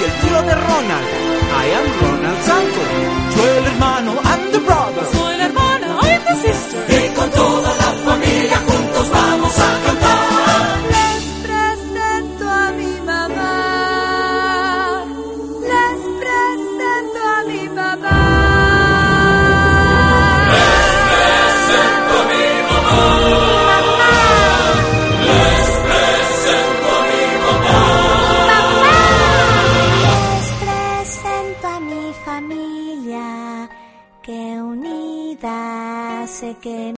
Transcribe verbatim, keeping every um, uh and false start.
el tío de Ronald. I am Ronald Santos. Yo el hermano, I'm the brother.